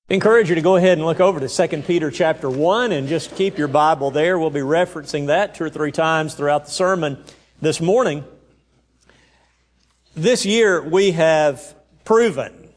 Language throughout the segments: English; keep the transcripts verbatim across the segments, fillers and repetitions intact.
I encourage you to go ahead and look over to Second Peter chapter one and just keep your Bible there. We'll be referencing that two or three times throughout the sermon this morning. This year we have proven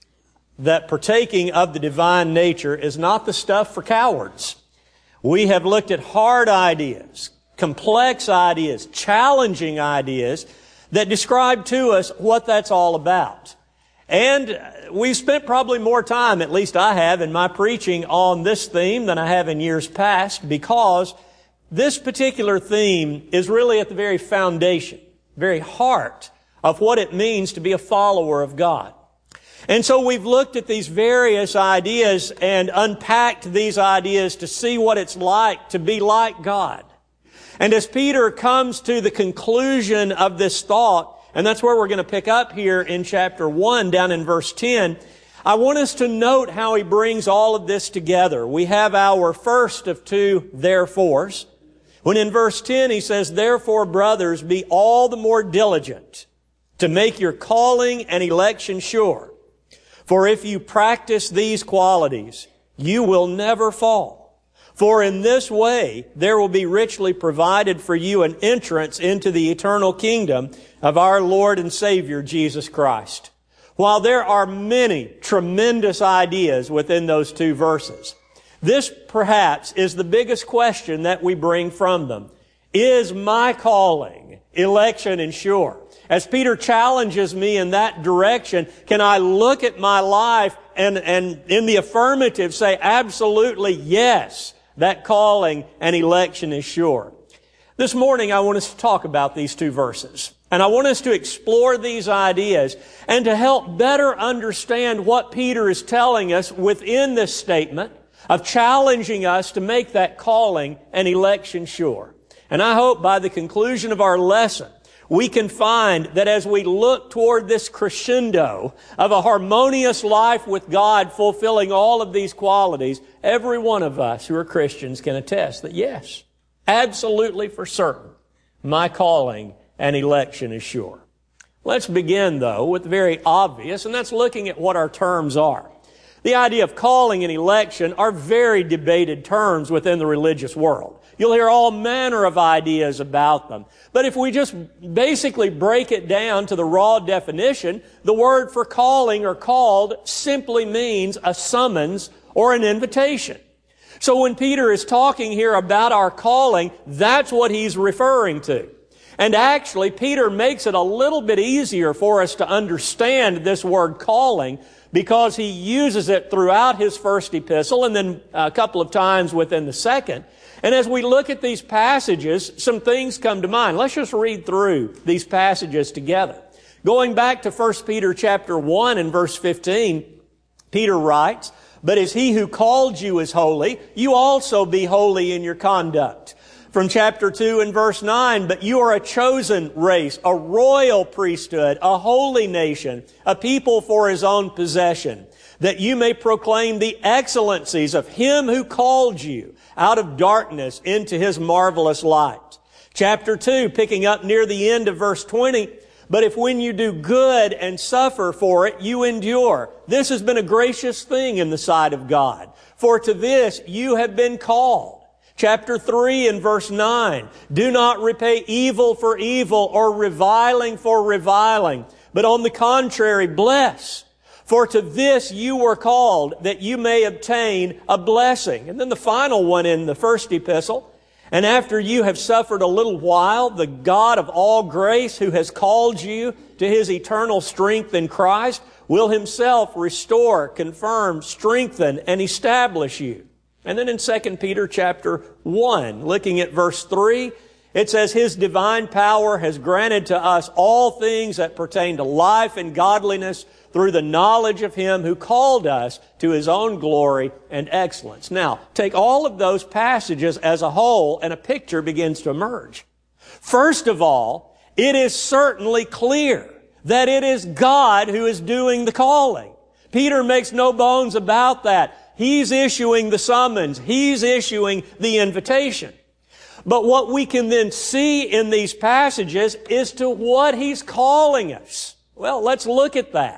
that partaking of the divine nature is not the stuff for cowards. We have looked at hard ideas, complex ideas, challenging ideas that describe to us what that's all about. And we've spent probably more time, at least I have, in my preaching on this theme than I have in years past, because this particular theme is really at the very foundation, very heart of what it means to be a follower of God. And so we've looked at these various ideas and unpacked these ideas to see what it's like to be like God. And as Peter comes to the conclusion of this thought, and that's where we're going to pick up here in chapter one, down in verse ten. I want us to note how he brings all of this together. We have our first of two therefores. When in verse ten he says, "Therefore, brothers, be all the more diligent to make your calling and election sure. For if you practice these qualities, you will never fall. For in this way there will be richly provided for you an entrance into the eternal kingdom of our Lord and Savior, Jesus Christ." While there are many tremendous ideas within those two verses, this perhaps is the biggest question that we bring from them. Is my calling, election, and sure? As Peter challenges me in that direction, can I look at my life and, and in the affirmative say, absolutely yes, that calling and election is sure? This morning I want us to talk about these two verses. And I want us to explore these ideas and to help better understand what Peter is telling us within this statement of challenging us to make that calling and election sure. And I hope by the conclusion of our lesson, we can find that as we look toward this crescendo of a harmonious life with God, fulfilling all of these qualities, every one of us who are Christians can attest that yes, absolutely for certain, my calling and election is sure. Let's begin, though, with the very obvious, and that's looking at what our terms are. The idea of calling and election are very debated terms within the religious world. You'll hear all manner of ideas about them. But if we just basically break it down to the raw definition, the word for calling or called simply means a summons or an invitation. So when Peter is talking here about our calling, that's what he's referring to. And actually, Peter makes it a little bit easier for us to understand this word calling because he uses it throughout his first epistle and then a couple of times within the second. And as we look at these passages, some things come to mind. Let's just read through these passages together. Going back to First Peter chapter one and verse fifteen, Peter writes, "But as he who called you is holy, you also be holy in your conduct." From chapter two and verse nine, "But you are a chosen race, a royal priesthood, a holy nation, a people for his own possession, that you may proclaim the excellencies of him who called you out of darkness into his marvelous light." Chapter two, picking up near the end of verse twenty, "But if when you do good and suffer for it, you endure, this has been a gracious thing in the sight of God. For to this you have been called." Chapter three and verse nine, "Do not repay evil for evil or reviling for reviling, but on the contrary, bless. For to this you were called, that you may obtain a blessing." And then the final one in the first epistle, "And after you have suffered a little while, the God of all grace, who has called you to his eternal strength in Christ, will himself restore, confirm, strengthen, and establish you." And then in Second Peter chapter one, looking at verse three, it says, "His divine power has granted to us all things that pertain to life and godliness through the knowledge of him who called us to his own glory and excellence." Now, take all of those passages as a whole and a picture begins to emerge. First of all, it is certainly clear that it is God who is doing the calling. Peter makes no bones about that. He's issuing the summons. He's issuing the invitation. But what we can then see in these passages is to what he's calling us. Well, let's look at that.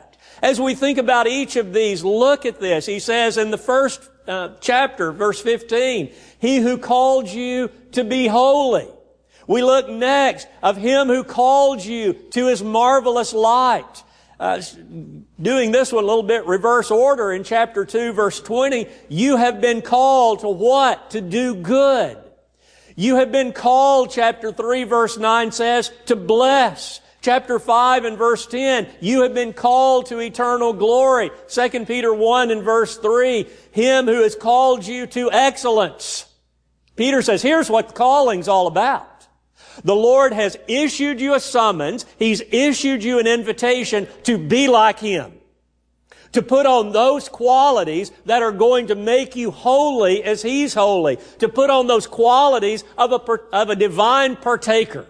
As we think about each of these, look at this. He says in the first uh, chapter, verse fifteen, He who called you to be holy. We look next of Him who called you to His marvelous light. Uh, doing this one a little bit reverse order in chapter two, verse twenty, you have been called to what? To do good. You have been called, chapter three, verse nine says, to bless. Chapter five and verse ten, you have been called to eternal glory. Second Peter one and verse three, Him who has called you to excellence. Peter says, here's what the calling's all about. The Lord has issued you a summons. He's issued you an invitation to be like Him. To put on those qualities that are going to make you holy as He's holy. To put on those qualities of a, of a divine partaker.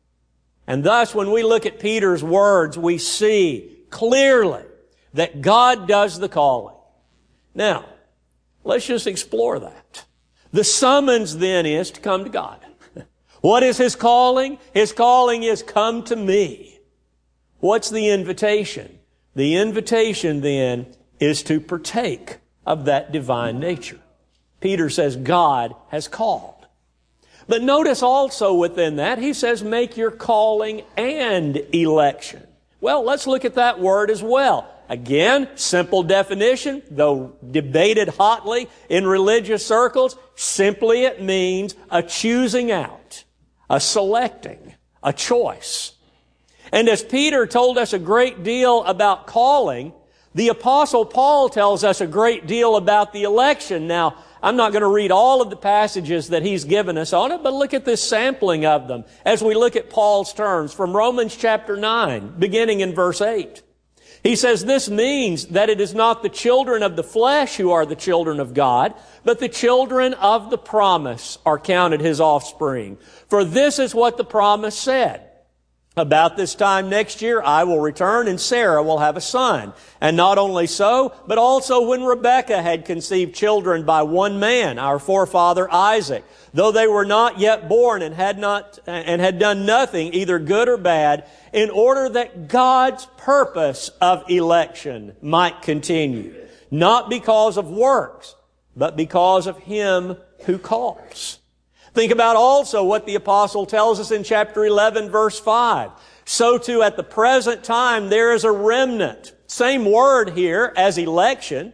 And thus, when we look at Peter's words, we see clearly that God does the calling. Now, let's just explore that. The summons then is to come to God. What is His calling? His calling is come to me. What's the invitation? The invitation then is to partake of that divine nature. Peter says God has called. But notice also within that, he says make your calling and election. Well, let's look at that word as well. Again, simple definition, though debated hotly in religious circles, simply it means a choosing out, a selecting, a choice. And as Peter told us a great deal about calling, the Apostle Paul tells us a great deal about the election. Now, I'm not going to read all of the passages that he's given us on it, but look at this sampling of them as we look at Paul's terms from Romans chapter nine, beginning in verse eight. He says, this means that it is not the children of the flesh who are the children of God, but the children of the promise are counted His offspring. For this is what the promise said. About this time next year, I will return and Sarah will have a son. And not only so, but also when Rebekah had conceived children by one man, our forefather Isaac, though they were not yet born and had not, and had done nothing, either good or bad, in order that God's purpose of election might continue. Not because of works, but because of Him who calls. Think about also what the apostle tells us in chapter eleven, verse five. So too at the present time there is a remnant. Same word here as election.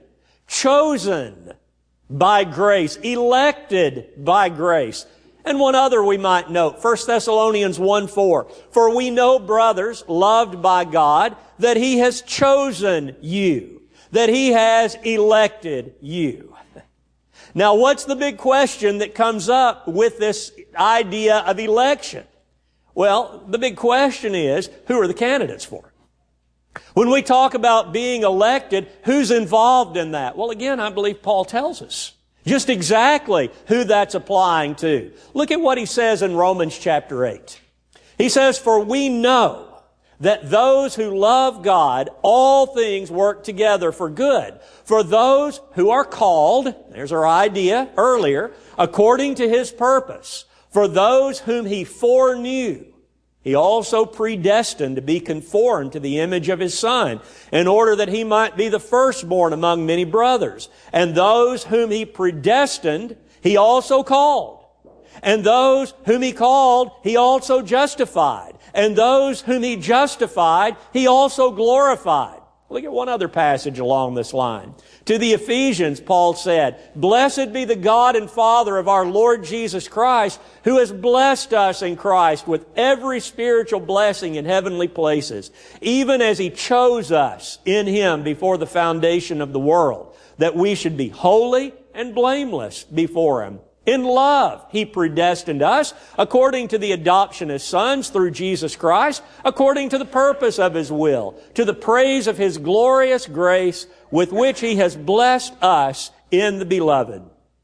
Chosen by grace. Elected by grace. And one other we might note. First Thessalonians one four. For we know, brothers, loved by God, that He has chosen you. That He has elected you. Now, what's the big question that comes up with this idea of election? Well, the big question is, who are the candidates for it? When we talk about being elected, who's involved in that? Well, again, I believe Paul tells us just exactly who that's applying to. Look at what he says in Romans chapter eight. He says, for we know that those who love God, all things work together for good. For those who are called, there's our idea earlier, according to His purpose. For those whom He foreknew, He also predestined to be conformed to the image of His Son, in order that He might be the firstborn among many brothers. And those whom He predestined, He also called. And those whom He called, He also justified. And those whom He justified, He also glorified. Look at one other passage along this line. To the Ephesians, Paul said, blessed be the God and Father of our Lord Jesus Christ, who has blessed us in Christ with every spiritual blessing in heavenly places, even as He chose us in Him before the foundation of the world, that we should be holy and blameless before Him. In love, He predestined us according to the adoption as sons through Jesus Christ, according to the purpose of His will, to the praise of His glorious grace with which He has blessed us in the Beloved.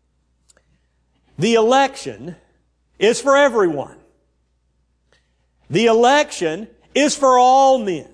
The election is for everyone. The election is for all men.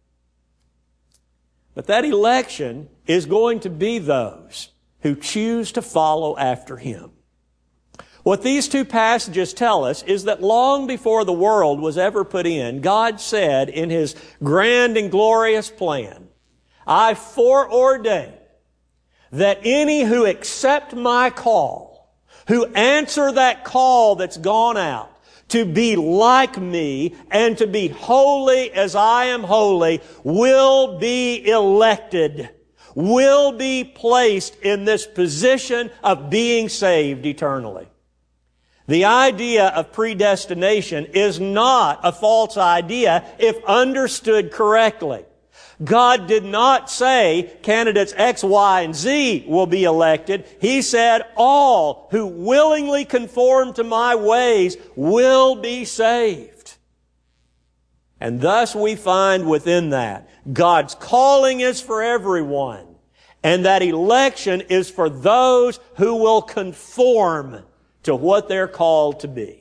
But that election is going to be those who choose to follow after Him. What these two passages tell us is that long before the world was ever put in, God said in His grand and glorious plan, I foreordain that any who accept my call, who answer that call that's gone out, to be like me and to be holy as I am holy, will be elected, will be placed in this position of being saved eternally. The idea of predestination is not a false idea if understood correctly. God did not say candidates X, Y, and Z will be elected. He said all who willingly conform to my ways will be saved. And thus we find within that, God's calling is for everyone, and that election is for those who will conform to what they're called to be.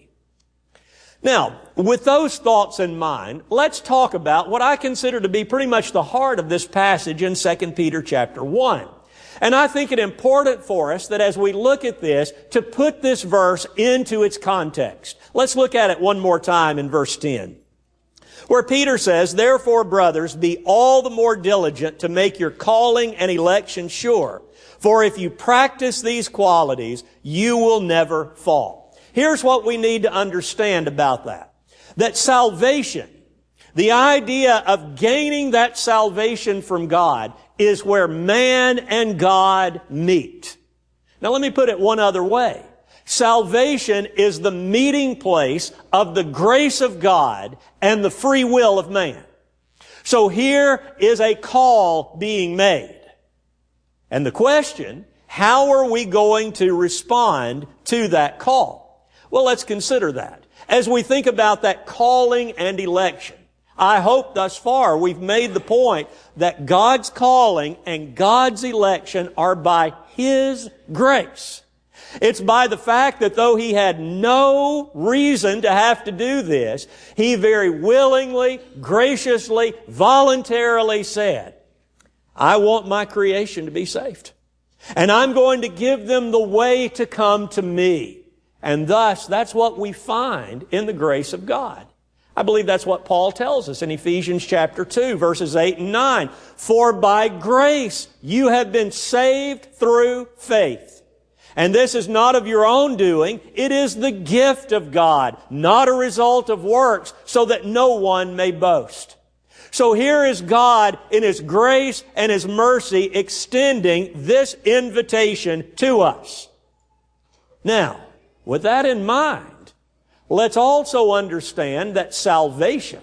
Now, with those thoughts in mind, let's talk about what I consider to be pretty much the heart of this passage in Second Peter chapter one. And I think it important for us that as we look at this, to put this verse into its context. Let's look at it one more time in verse ten, where Peter says, "Therefore, brothers, be all the more diligent to make your calling and election sure. For if you practice these qualities, you will never fall." Here's what we need to understand about that. That salvation, the idea of gaining that salvation from God, is where man and God meet. Now let me put it one other way. Salvation is the meeting place of the grace of God and the free will of man. So here is a call being made. And the question, how are we going to respond to that call? Well, let's consider that. As we think about that calling and election, I hope thus far we've made the point that God's calling and God's election are by His grace. It's by the fact that though He had no reason to have to do this, He very willingly, graciously, voluntarily said, I want my creation to be saved. And I'm going to give them the way to come to me. And thus, that's what we find in the grace of God. I believe that's what Paul tells us in Ephesians chapter two, verses eight and nine. For by grace you have been saved through faith. And this is not of your own doing. It is the gift of God, not a result of works, so that no one may boast. So here is God in His grace and His mercy extending this invitation to us. Now, with that in mind, let's also understand that salvation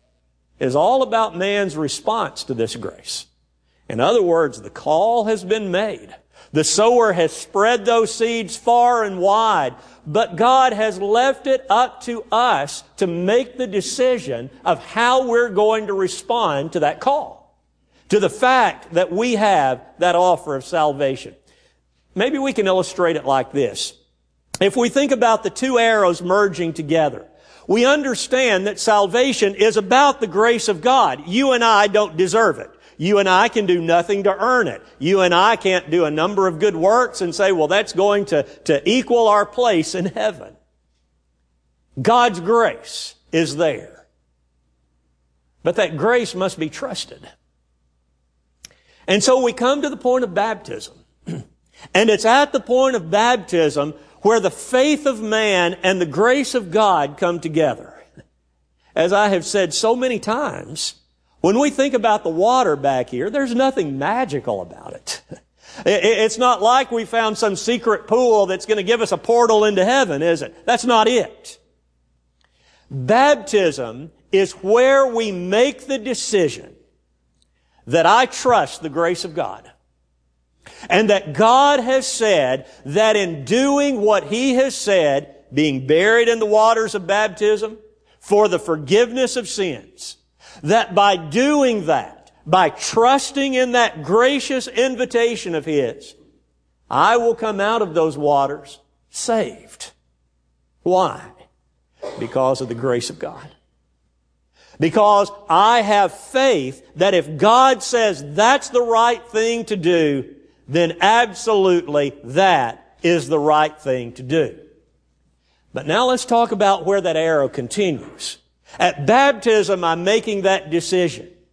is all about man's response to this grace. In other words, the call has been made. The sower has spread those seeds far and wide, but God has left it up to us to make the decision of how we're going to respond to that call, to the fact that we have that offer of salvation. Maybe we can illustrate it like this. If we think about the two arrows merging together, we understand that salvation is about the grace of God. You and I don't deserve it. You and I can do nothing to earn it. You and I can't do a number of good works and say, well, that's going to, to equal our place in heaven. God's grace is there. But that grace must be trusted. And so we come to the point of baptism. And it's at the point of baptism where the faith of man and the grace of God come together. As I have said so many times, when we think about the water back here, there's nothing magical about it. It's not like we found some secret pool that's going to give us a portal into heaven, is it? That's not it. Baptism is where we make the decision that I trust the grace of God. And that God has said that in doing what He has said, being buried in the waters of baptism for the forgiveness of sins, that by doing that, by trusting in that gracious invitation of His, I will come out of those waters saved. Why? Because of the grace of God. Because I have faith that if God says that's the right thing to do, then absolutely that is the right thing to do. But now let's talk about where that arrow continues. At baptism, I'm making that decision.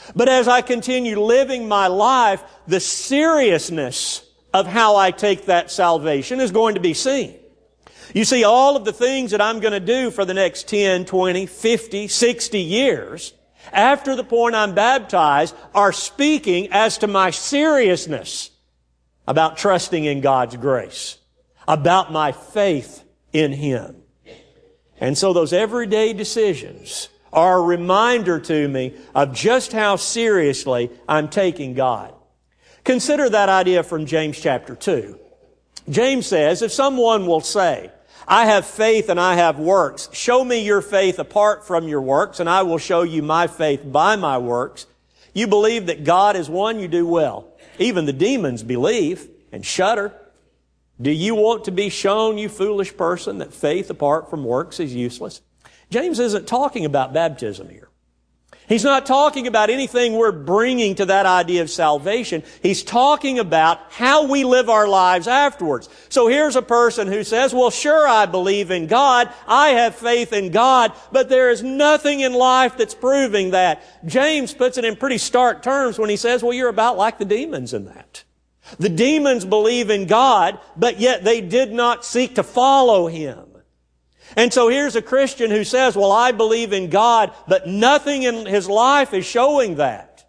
But as I continue living my life, the seriousness of how I take that salvation is going to be seen. You see, all of the things that I'm going to do for the next ten, twenty, fifty, sixty years, after the point I'm baptized, are speaking as to my seriousness about trusting in God's grace, about my faith in Him. And so those everyday decisions are a reminder to me of just how seriously I'm taking God. Consider that idea from James chapter two. James says, if someone will say, I have faith and I have works, show me your faith apart from your works, and I will show you my faith by my works. You believe that God is one, you do well. Even the demons believe and shudder. Do you want to be shown, you foolish person, that faith apart from works is useless? James isn't talking about baptism here. He's not talking about anything we're bringing to that idea of salvation. He's talking about how we live our lives afterwards. So here's a person who says, well, sure, I believe in God. I have faith in God, but there is nothing in life that's proving that. James puts it in pretty stark terms when he says, well, you're about like the demons in that. The demons believe in God, but yet they did not seek to follow Him. And so here's a Christian who says, well, I believe in God, but nothing in his life is showing that.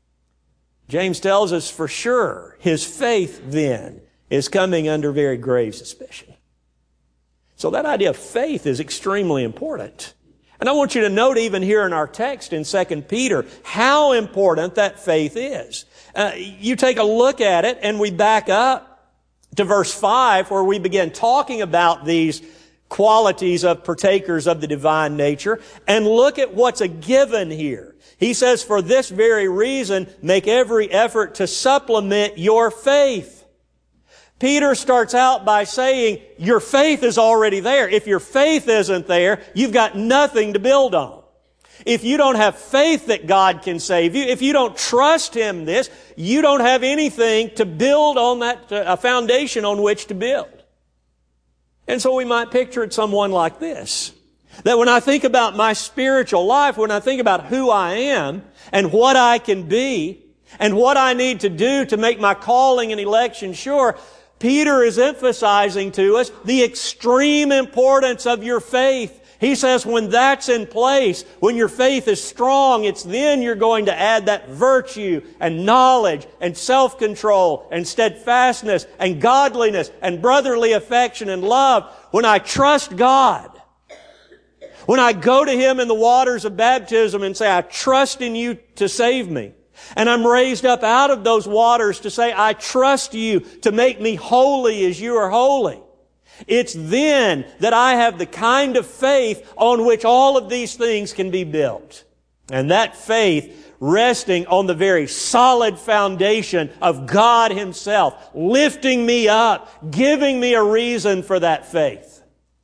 James tells us for sure his faith then is coming under very grave suspicion. So that idea of faith is extremely important. And I want you to note even here in our text in Second Peter how important that faith is. Uh, you take a look at it and we back up to verse five where we begin talking about these qualities of partakers of the divine nature, and look at what's a given here. He says, for this very reason, make every effort to supplement your faith. Peter starts out by saying, your faith is already there. If your faith isn't there, you've got nothing to build on. If you don't have faith that God can save you, if you don't trust Him this, you don't have anything to build on that, a foundation on which to build. And so we might picture it someone like this. That when I think about my spiritual life, when I think about who I am and what I can be and what I need to do to make my calling and election sure, Peter is emphasizing to us the extreme importance of your faith. He says when that's in place, when your faith is strong, it's then you're going to add that virtue and knowledge and self-control and steadfastness and godliness and brotherly affection and love. When I trust God, when I go to Him in the waters of baptism and say, I trust in You to save me, and I'm raised up out of those waters to say, I trust You to make me holy as You are holy. It's then that I have the kind of faith on which all of these things can be built. And that faith resting on the very solid foundation of God Himself, lifting me up, giving me a reason for that faith.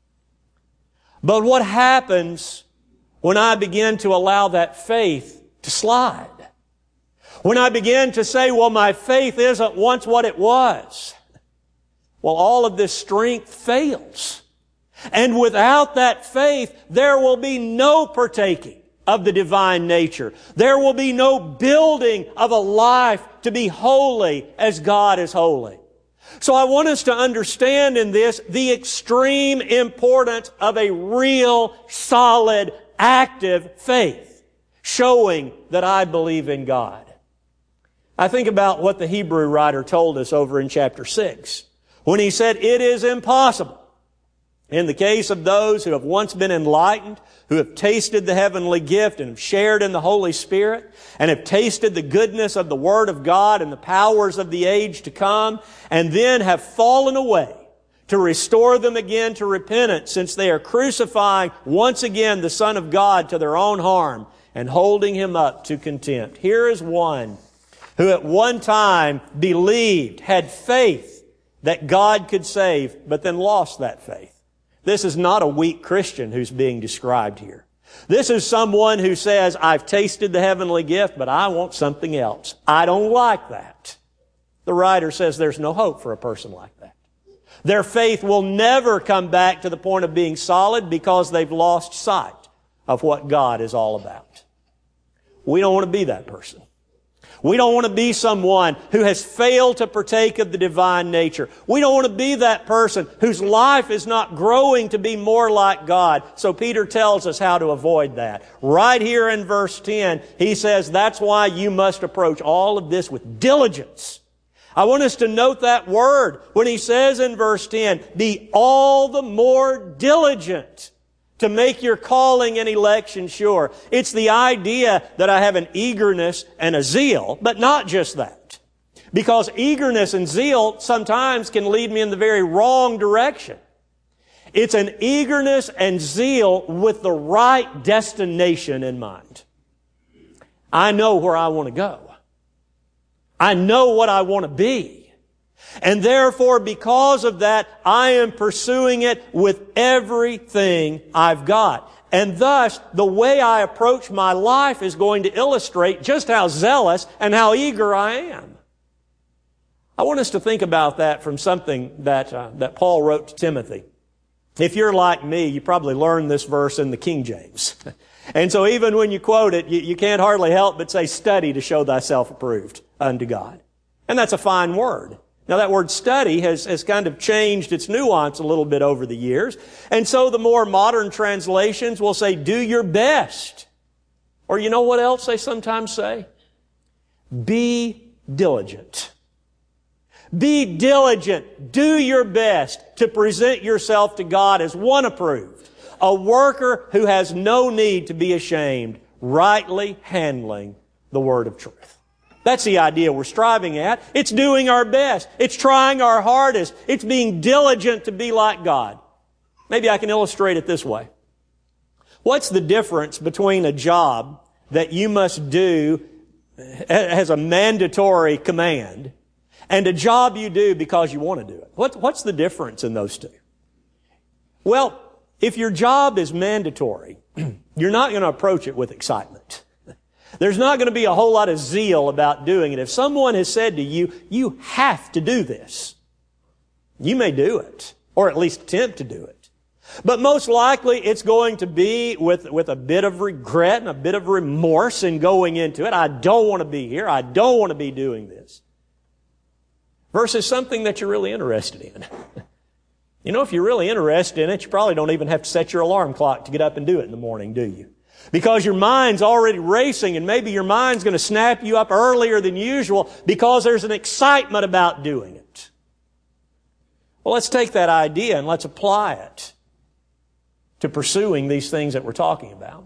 But what happens when I begin to allow that faith to slide? When I begin to say, well, my faith isn't once what it was. Well, all of this strength fails. And without that faith, there will be no partaking of the divine nature. There will be no building of a life to be holy as God is holy. So I want us to understand in this the extreme importance of a real, solid, active faith, showing that I believe in God. I think about what the Hebrew writer told us over in chapter six. When he said, it is impossible, in the case of those who have once been enlightened, who have tasted the heavenly gift and have shared in the Holy Spirit, and have tasted the goodness of the Word of God and the powers of the age to come, and then have fallen away, to restore them again to repentance, since they are crucifying once again the Son of God to their own harm and holding Him up to contempt. Here is one who at one time believed, had faith, that God could save, but then lost that faith. This is not a weak Christian who's being described here. This is someone who says, I've tasted the heavenly gift, but I want something else. I don't like that. The writer says there's no hope for a person like that. Their faith will never come back to the point of being solid because they've lost sight of what God is all about. We don't want to be that person. We don't want to be someone who has failed to partake of the divine nature. We don't want to be that person whose life is not growing to be more like God. So Peter tells us how to avoid that. Right here in verse ten, he says, that's why you must approach all of this with diligence. I want us to note that word when he says in verse ten, be all the more diligent to make your calling and election sure. It's the idea that I have an eagerness and a zeal, but not just that. Because eagerness and zeal sometimes can lead me in the very wrong direction. It's an eagerness and zeal with the right destination in mind. I know where I want to go. I know what I want to be. And therefore, because of that, I am pursuing it with everything I've got. And thus, the way I approach my life is going to illustrate just how zealous and how eager I am. I want us to think about that from something that, uh, that Paul wrote to Timothy. If you're like me, you probably learned this verse in the King James. And so even when you quote it, you, you can't hardly help but say, study to show thyself approved unto God. And that's a fine word. Now that word study has, has kind of changed its nuance a little bit over the years. And so the more modern translations will say, do your best. Or you know what else they sometimes say? Be diligent. Be diligent. Do your best to present yourself to God as one approved. A worker who has no need to be ashamed, rightly handling the word of truth. That's the idea we're striving at. It's doing our best. It's trying our hardest. It's being diligent to be like God. Maybe I can illustrate it this way. What's the difference between a job that you must do as a mandatory command and a job you do because you want to do it? What, what's the difference in those two? Well, if your job is mandatory, you're not going to approach it with excitement. There's not going to be a whole lot of zeal about doing it. If someone has said to you, you have to do this, you may do it, or at least attempt to do it. But most likely it's going to be with, with a bit of regret and a bit of remorse in going into it. I don't want to be here. I don't want to be doing this. Versus something that you're really interested in. You know, if you're really interested in it, you probably don't even have to set your alarm clock to get up and do it in the morning, do you? Because your mind's already racing, and maybe your mind's going to snap you up earlier than usual because there's an excitement about doing it. Well, let's take that idea and let's apply it to pursuing these things that we're talking about.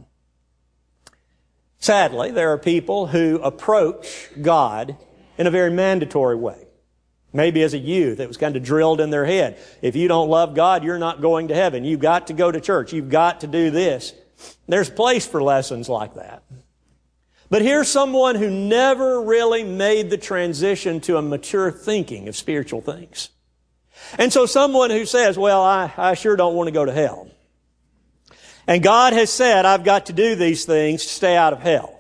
Sadly, there are people who approach God in a very mandatory way. Maybe as a youth, it was kind of drilled in their head. If you don't love God, you're not going to heaven. You've got to go to church. You've got to do this. There's place for lessons like that. But here's someone who never really made the transition to a mature thinking of spiritual things. And so someone who says, well, I, I sure don't want to go to hell. And God has said, I've got to do these things to stay out of hell.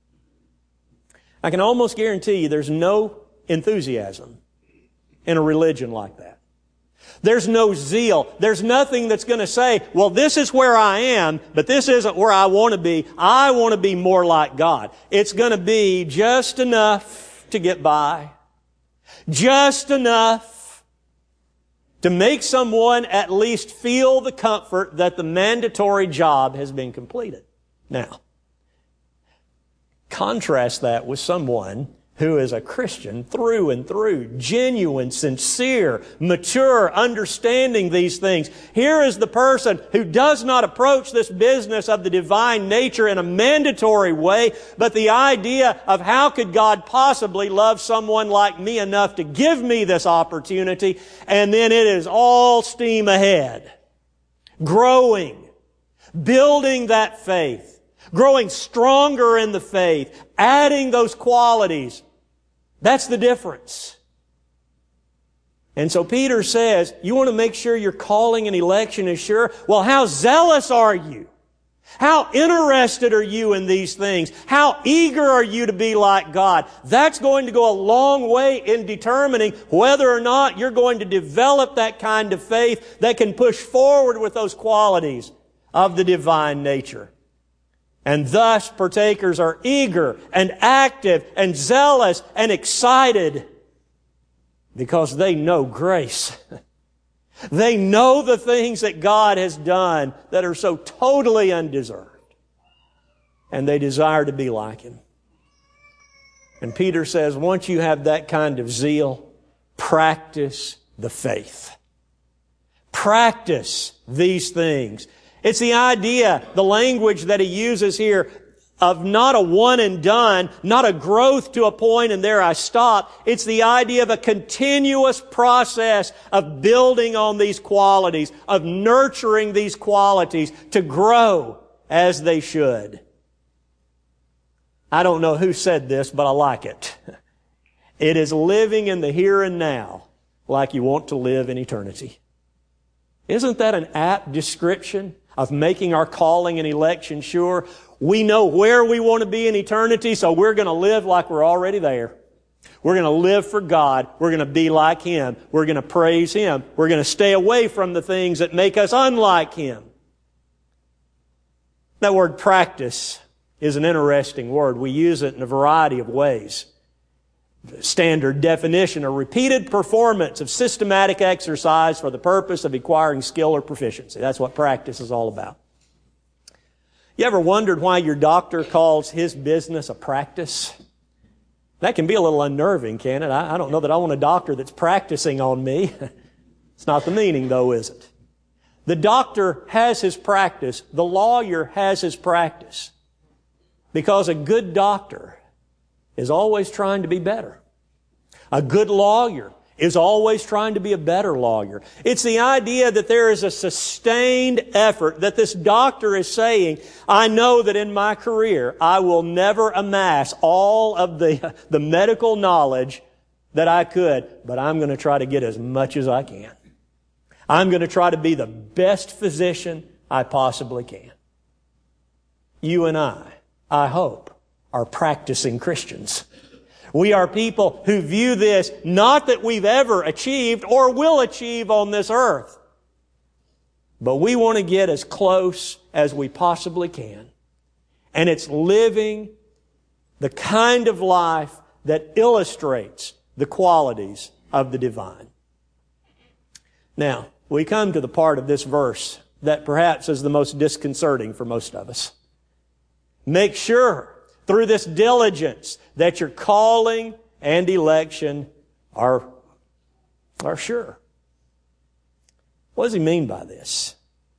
I can almost guarantee you there's no enthusiasm in a religion like that. There's no zeal. There's nothing that's going to say, well, this is where I am, but this isn't where I want to be. I want to be more like God. It's going to be just enough to get by. Just enough to make someone at least feel the comfort that the mandatory job has been completed. Now, contrast that with someone who is a Christian through and through, genuine, sincere, mature, understanding these things. Here is the person who does not approach this business of the divine nature in a mandatory way, but the idea of how could God possibly love someone like me enough to give me this opportunity, and then it is all steam ahead. Growing, building that faith, growing stronger in the faith, adding those qualities. That's the difference. And so Peter says, you want to make sure your calling and election is sure? Well, how zealous are you? How interested are you in these things? How eager are you to be like God? That's going to go a long way in determining whether or not you're going to develop that kind of faith that can push forward with those qualities of the divine nature. And thus partakers are eager and active and zealous and excited because they know grace. They know the things that God has done that are so totally undeserved. And they desire to be like Him. And Peter says, once you have that kind of zeal, practice the faith. Practice these things. It's the idea, the language that he uses here of not a one and done, not a growth to a point and there I stop. It's the idea of a continuous process of building on these qualities, of nurturing these qualities to grow as they should. I don't know who said this, but I like it. It is living in the here and now like you want to live in eternity. Isn't that an apt description of making our calling and election sure? We know where we want to be in eternity, so we're going to live like we're already there. We're going to live for God. We're going to be like Him. We're going to praise Him. We're going to stay away from the things that make us unlike Him. That word practice is an interesting word. We use it in a variety of ways. Standard definition, a repeated performance of systematic exercise for the purpose of acquiring skill or proficiency. That's what practice is all about. You ever wondered why your doctor calls his business a practice? That can be a little unnerving, can it? I, I don't know that I want a doctor that's practicing on me. It's not the meaning, though, is it? The doctor has his practice. The lawyer has his practice. Because a good doctor is always trying to be better. A good lawyer is always trying to be a better lawyer. It's the idea that there is a sustained effort, that this doctor is saying, I know that in my career I will never amass all of the, the medical knowledge that I could, but I'm going to try to get as much as I can. I'm going to try to be the best physician I possibly can. You and I, I hope, are practicing Christians. We are people who view this not that we've ever achieved or will achieve on this earth, but we want to get as close as we possibly can. And it's living the kind of life that illustrates the qualities of the divine. Now, we come to the part of this verse that perhaps is the most disconcerting for most of us. Make sure through this diligence that your calling and election are, are sure. What does he mean by this?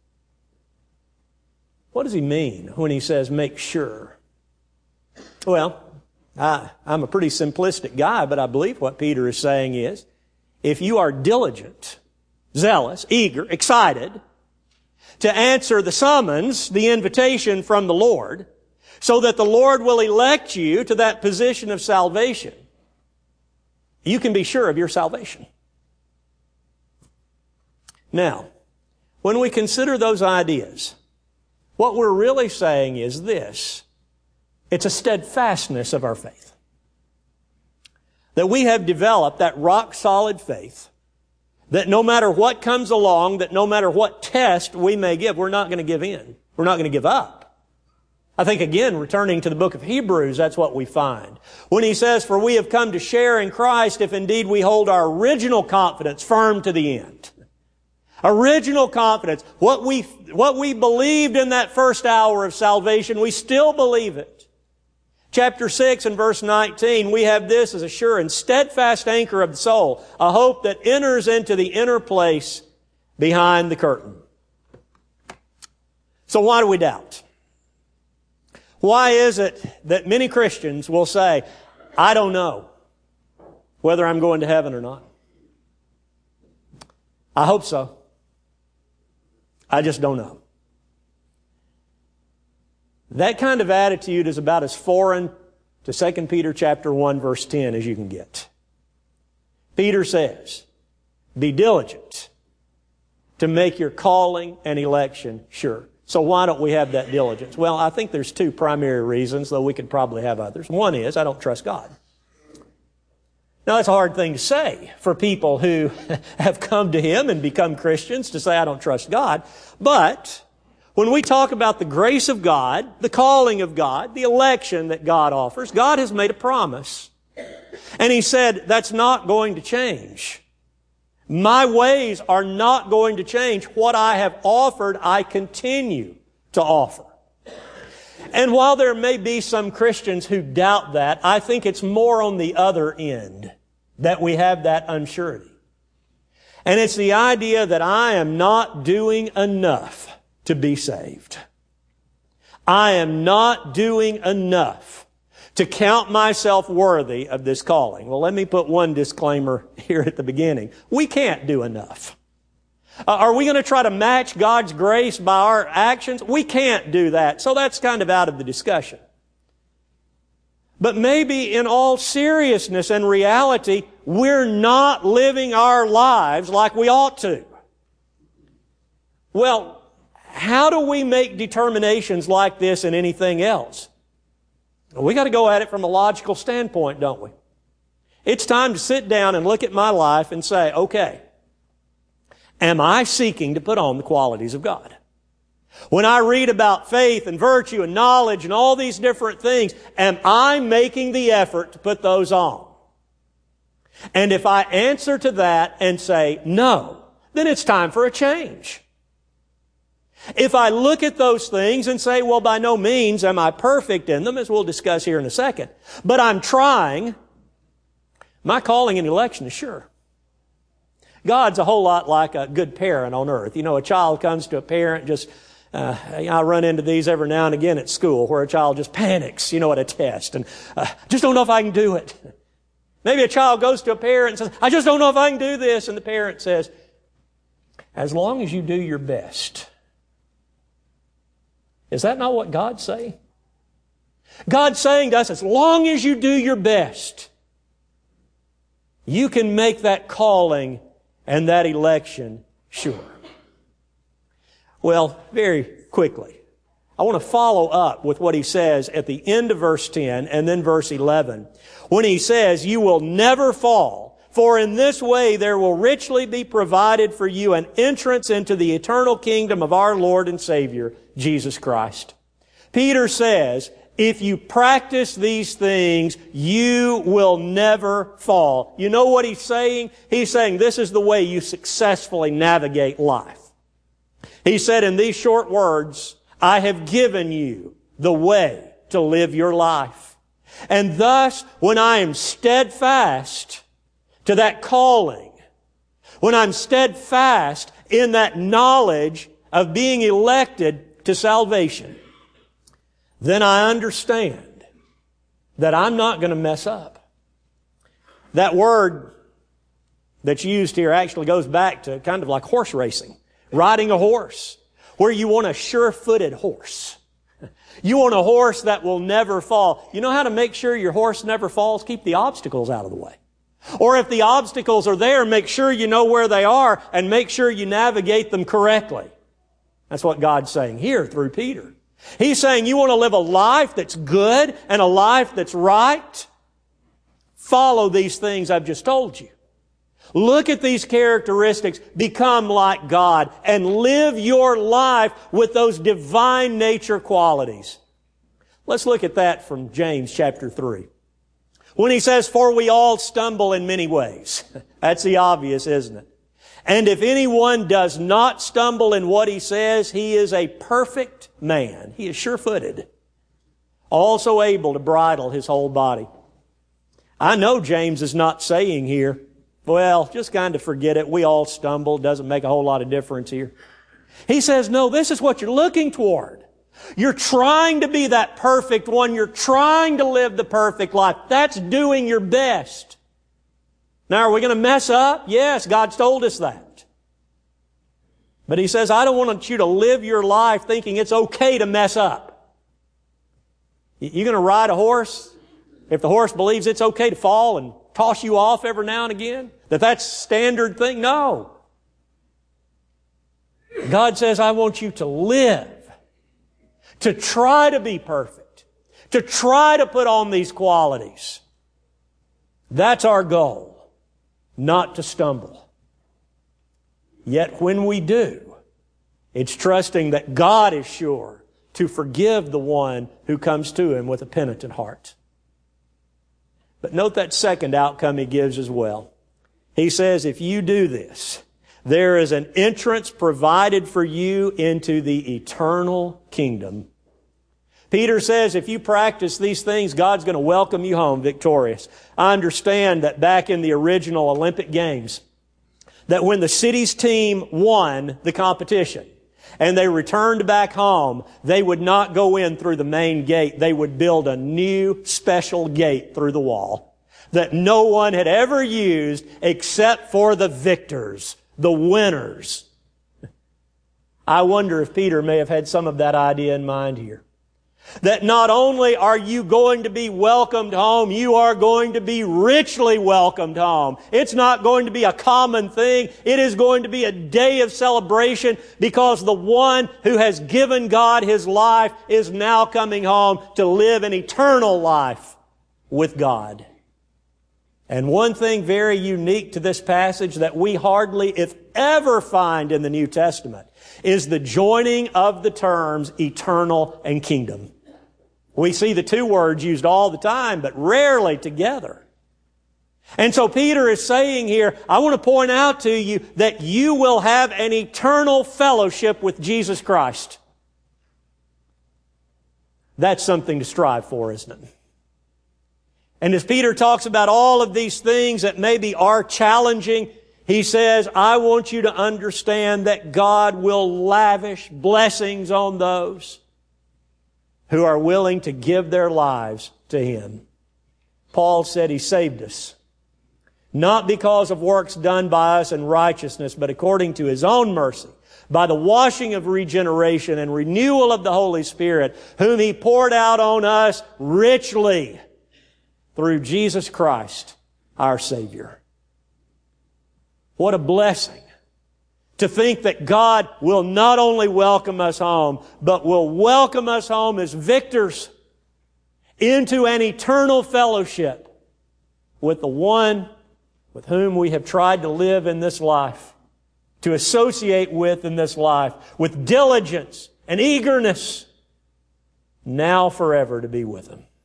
What does he mean when he says make sure? Well, I, I'm a pretty simplistic guy, but I believe what Peter is saying is, if you are diligent, zealous, eager, excited to answer the summons, the invitation from the Lord, so that the Lord will elect you to that position of salvation, you can be sure of your salvation. Now, when we consider those ideas, what we're really saying is this. It's a steadfastness of our faith. That we have developed that rock-solid faith that no matter what comes along, that no matter what test we may give, we're not going to give in. We're not going to give up. I think, again, returning to the book of Hebrews, that's what we find. When he says, for we have come to share in Christ if indeed we hold our original confidence firm to the end. Original confidence. What we, what we believed in that first hour of salvation, we still believe it. Chapter six and verse nineteen, we have this as a sure and steadfast anchor of the soul, a hope that enters into the inner place behind the curtain. So why do we doubt? Why is it that many Christians will say, I don't know whether I'm going to heaven or not? I hope so. I just don't know. That kind of attitude is about as foreign to Second Peter chapter one verse ten as you can get. Peter says, be diligent to make your calling and election sure. So why don't we have that diligence? Well, I think there's two primary reasons, though we could probably have others. One is, I don't trust God. Now, that's a hard thing to say for people who have come to Him and become Christians, to say, I don't trust God. But When we talk about the grace of God, the calling of God, the election that God offers, God has made a promise. And He said, that's not going to change. My ways are not going to change. What I have offered, I continue to offer. And while there may be some Christians who doubt that, I think it's more on the other end that we have that unsurety. And it's the idea that I am not doing enough to be saved. I am not doing enough to count myself worthy of this calling. Well, let me put one disclaimer here at the beginning. We can't do enough. Uh, are we going to try to match God's grace by our actions? We can't do that. So that's kind of out of the discussion. But maybe in all seriousness and reality, we're not living our lives like we ought to. Well, how do we make determinations like this and anything else? We got to go at it from a logical standpoint, don't we? It's time to sit down and look at my life and say, okay, am I seeking to put on the qualities of God? When I read about faith and virtue and knowledge and all these different things, am I making the effort to put those on? And if I answer to that and say no, then it's time for a change. If I look at those things and say, well, by no means am I perfect in them, as we'll discuss here in a second, but I'm trying, my calling and election is sure. God's a whole lot like a good parent on earth. You know, a child comes to a parent just, uh, I run into these every now and again at school where a child just panics, you know, at a test and uh, just don't know if I can do it. Maybe a child goes to a parent and says, I just don't know if I can do this. And the parent says, as long as you do your best. Is that not what God's saying? God's saying to us, as long as you do your best, you can make that calling and that election sure. Well, very quickly, I want to follow up with what he says at the end of verse ten and then verse eleven. When he says, you will never fall, for in this way there will richly be provided for you an entrance into the eternal kingdom of our Lord and Savior, Jesus Christ. Peter says, if you practice these things, you will never fall. You know what he's saying? He's saying this is the way you successfully navigate life. He said in these short words, I have given you the way to live your life. And thus, when I am steadfast to that calling, when I'm steadfast in that knowledge of being elected to salvation, then I understand that I'm not going to mess up. That word that's used here actually goes back to kind of like horse racing, riding a horse, where you want a sure-footed horse. You want a horse that will never fall. You know how to make sure your horse never falls? Keep the obstacles out of the way. Or if the obstacles are there, make sure you know where they are and make sure you navigate them correctly. That's what God's saying here through Peter. He's saying you want to live a life that's good and a life that's right? Follow these things I've just told you. Look at these characteristics, become like God, and live your life with those divine nature qualities. Let's look at that from James chapter three. When he says, for we all stumble in many ways. That's the obvious, isn't it? And if anyone does not stumble in what he says, he is a perfect man. He is sure-footed, also able to bridle his whole body. I know James is not saying here, well, just kind of forget it. We all stumble. Doesn't make a whole lot of difference here. He says, no, this is what you're looking toward. You're trying to be that perfect one. You're trying to live the perfect life. That's doing your best. Now, are we going to mess up? Yes, God's told us that. But He says, I don't want you to live your life thinking it's okay to mess up. You're going to ride a horse if the horse believes it's okay to fall and toss you off every now and again? That that's standard thing? No. God says, I want you to live, to try to be perfect, to try to put on these qualities. That's our goal, not to stumble. Yet when we do, It's trusting that God is sure to forgive the one who comes to Him with a penitent heart. But note that second outcome He gives as well. He says, if you do this, there is an entrance provided for you into the eternal kingdom. Peter says, if you practice these things, God's going to welcome you home victorious. I understand that back in the original Olympic Games, that when the city's team won the competition and they returned back home, they would not go in through the main gate. They would build a new special gate through the wall that no one had ever used except for the victors, the winners. I wonder if Peter may have had some of that idea in mind here. That not only are you going to be welcomed home, you are going to be richly welcomed home. It's not going to be a common thing. It is going to be a day of celebration because the one who has given God His life is now coming home to live an eternal life with God. And one thing very unique to this passage that we hardly, if ever, find in the New Testament is the joining of the terms eternal and kingdom. We see the two words used all the time, but rarely together. And so Peter is saying here, I want to point out to you that you will have an eternal fellowship with Jesus Christ. That's something to strive for, isn't it? And as Peter talks about all of these things that maybe are challenging, he says, I want you to understand that God will lavish blessings on those who are willing to give their lives to Him. Paul said He saved us, not because of works done by us in righteousness, but according to His own mercy, by the washing of regeneration and renewal of the Holy Spirit, whom He poured out on us richly through Jesus Christ, our Savior. What a blessing to think that God will not only welcome us home, but will welcome us home as victors into an eternal fellowship with the one with whom we have tried to live in this life, to associate with in this life, with diligence and eagerness, now forever to be with Him.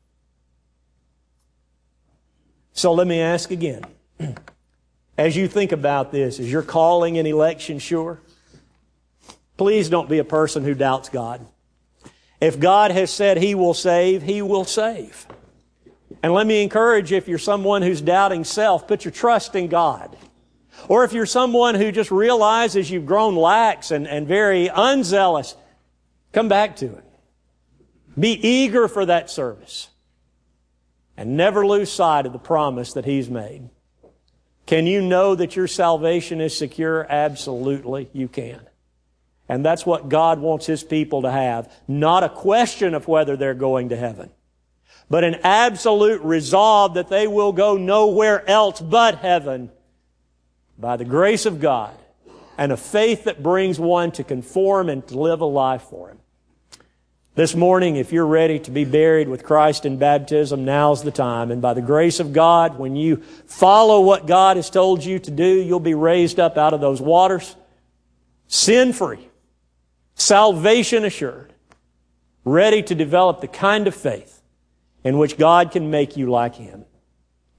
So let me ask again. As you think about this, is your calling and election sure? Please don't be a person who doubts God. If God has said He will save, He will save. And let me encourage you, if you're someone who's doubting self, put your trust in God. Or if you're someone who just realizes you've grown lax and, and very unzealous, come back to it. Be eager for that service. And never lose sight of the promise that He's made. Can you know that your salvation is secure? Absolutely, you can. And that's what God wants His people to have. Not a question of whether they're going to heaven, but an absolute resolve that they will go nowhere else but heaven by the grace of God, and a faith that brings one to conform and to live a life for Him. This morning, if you're ready to be buried with Christ in baptism, now's the time. And by the grace of God, when you follow what God has told you to do, you'll be raised up out of those waters, sin-free, salvation assured, ready to develop the kind of faith in which God can make you like Him.